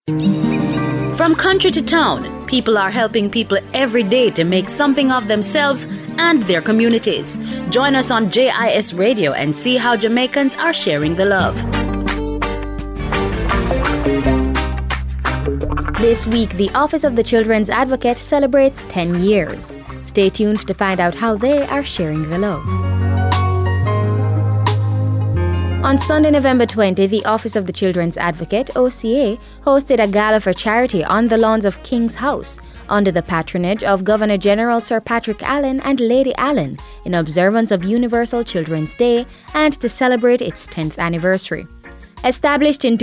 From country to town, people are helping people every day to make something of themselves and their communities. Join us on JIS Radio and see how Jamaicans are sharing the love. This week, the Office of the Children's Advocate celebrates 10 years. Stay tuned to find out how they are sharing the love. On Sunday, November 20, the Office of the Children's Advocate, OCA, hosted a gala for charity on the lawns of King's House under the patronage of Governor General Sir Patrick Allen and Lady Allen in observance of Universal Children's Day and to celebrate its 10th anniversary. Established in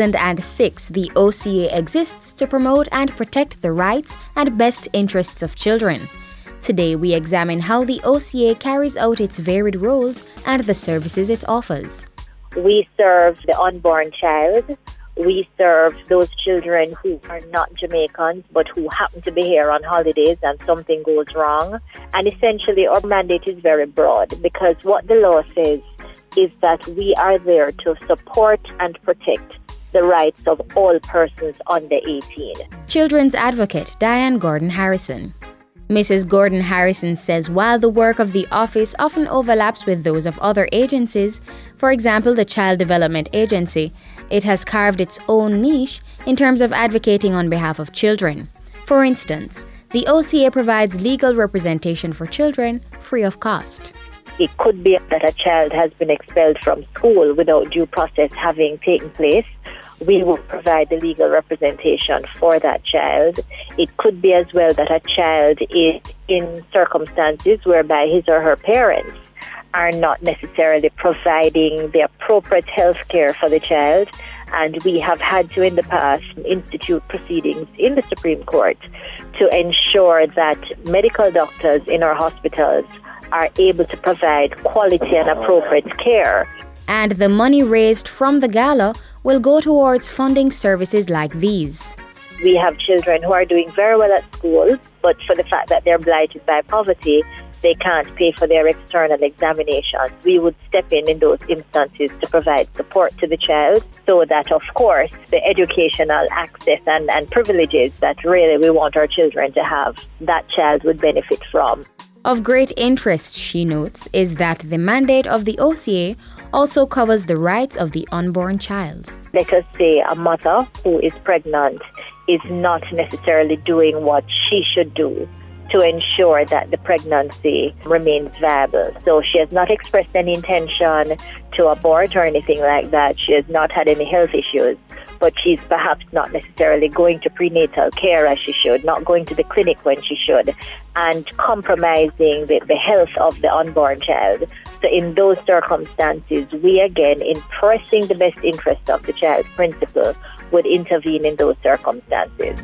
2006, the OCA exists to promote and protect the rights and best interests of children. Today, we examine how the OCA carries out its varied roles and the services it offers. We serve the unborn child. We serve those children who are not Jamaicans but who happen to be here on holidays and something goes wrong. And essentially our mandate is very broad because what the law says is that we are there to support and protect the rights of all persons under 18. Children's Advocate Diane Gordon Harrison. Mrs. Gordon Harrison says while the work of the office often overlaps with those of other agencies, for example the Child Development Agency, it has carved its own niche in terms of advocating on behalf of children. For instance, the OCA provides legal representation for children free of cost. It could be that a child has been expelled from school without due process having taken place. We will provide the legal representation for that child. It could be as well that a child is in circumstances whereby his or her parents are not necessarily providing the appropriate health care for the child. And we have had to, in the past, institute proceedings in the Supreme Court to ensure that medical doctors in our hospitals are able to provide quality and appropriate care. And the money raised from the gala will go towards funding services like these. We have children who are doing very well at school, but for the fact that they're blighted by poverty, they can't pay for their external examinations. We would step in those instances to provide support to the child so that, of course, the educational access and privileges that really we want our children to have, that child would benefit from. Of great interest, she notes, is that the mandate of the OCA also covers the rights of the unborn child. Let us say a mother who is pregnant is not necessarily doing what she should do to ensure that the pregnancy remains viable. So she has not expressed any intention to abort or anything like that. She has not had any health issues, but she's perhaps not necessarily going to prenatal care as she should, not going to the clinic when she should, and compromising the health of the unborn child. So in those circumstances, we again, in pressing the best interest of the child principle, would intervene in those circumstances.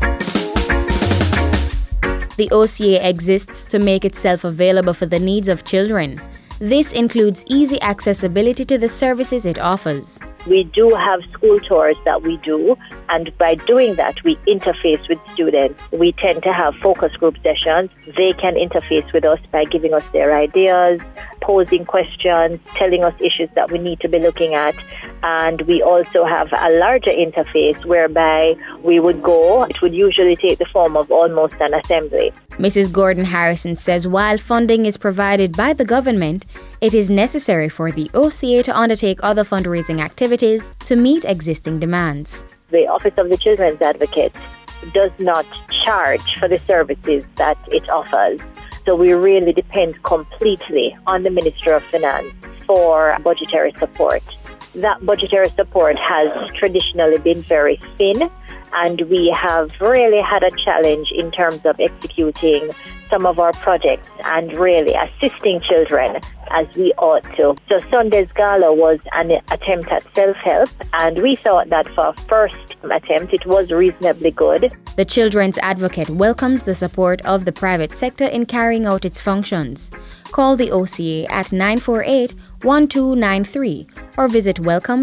The OCA exists to make itself available for the needs of children. This includes easy accessibility to the services it offers. We do have school tours that we do, and by doing that, we interface with students. We tend to have focus group sessions. They can interface with us by giving us their ideas, posing questions, telling us issues that we need to be looking at. And we also have a larger interface whereby we would go. It would usually take the form of almost an assembly. Mrs. Gordon Harrison says while funding is provided by the government, it is necessary for the OCA to undertake other fundraising activities to meet existing demands. The Office of the Children's Advocate does not charge for the services that it offers. So we really depend completely on the Minister of Finance for budgetary support. That budgetary support has traditionally been very thin, and we have really had a challenge in terms of executing some of our projects and really assisting children as we ought to. So Sunday's Gala was an attempt at self-help, and we thought that for our first attempt it was reasonably good. The Children's Advocate welcomes the support of the private sector in carrying out its functions. Call the OCA at 948-1293 or visit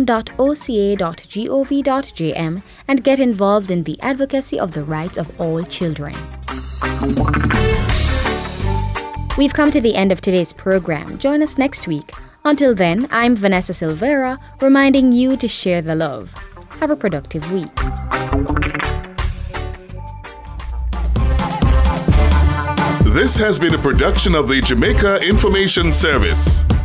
welcome.oca.gov.jm and get involved in the advocacy of the rights of all children. We've come to the end of today's program. Join us next week. Until then, I'm Vanessa Silvera, reminding you to share the love. Have a productive week. This has been a production of the Jamaica Information Service.